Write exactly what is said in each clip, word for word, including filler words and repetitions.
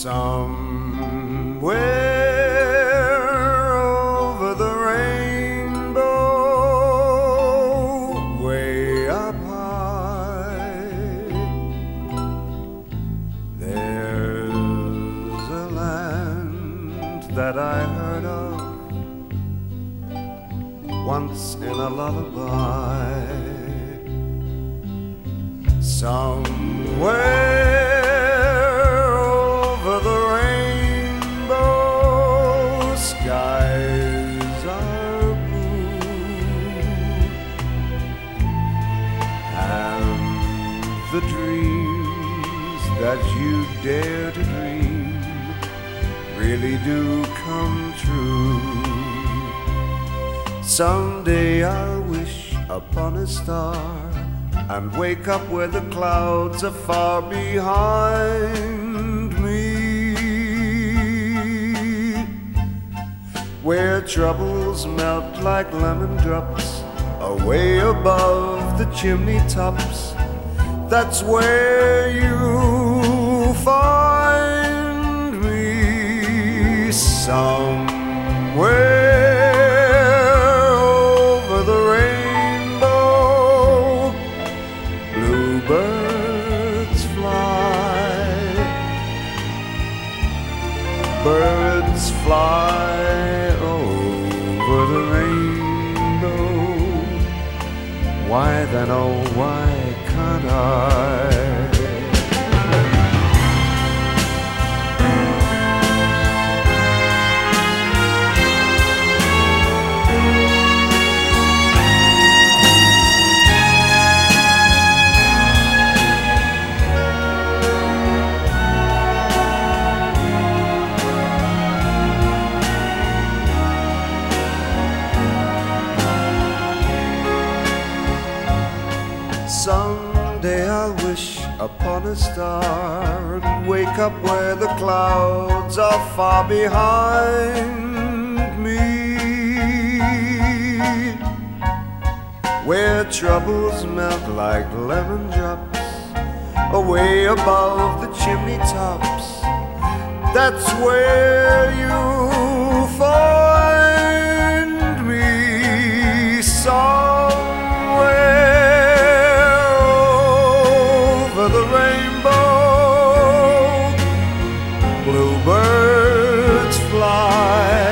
Somewhere over the rainbow, way up high, there's a land that I heard of once in a lullaby. Somewhere over the rainbow, skies are blue, and the dreams that you dare to dream really do come true. Someday I'll wish upon a star and wake up where the clouds are far behind me, where troubles melt like lemon drops away above the chimney tops. That's where you find me. Somewhere birds fly, birds fly over the rainbow. Why then, oh, why can't I? Someday I'll wish upon a star and wake up where the clouds are far behind me, where troubles melt like lemon drops away above the chimney tops. That's where you find me. Somewhere the rainbow, bluebirds fly,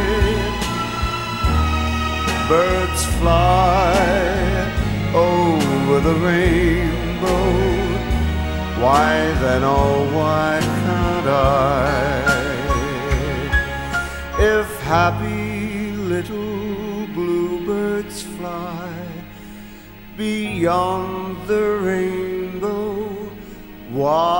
birds fly over the rainbow. Why then, oh, why can't I? If happy little bluebirds fly beyond the rainbow, why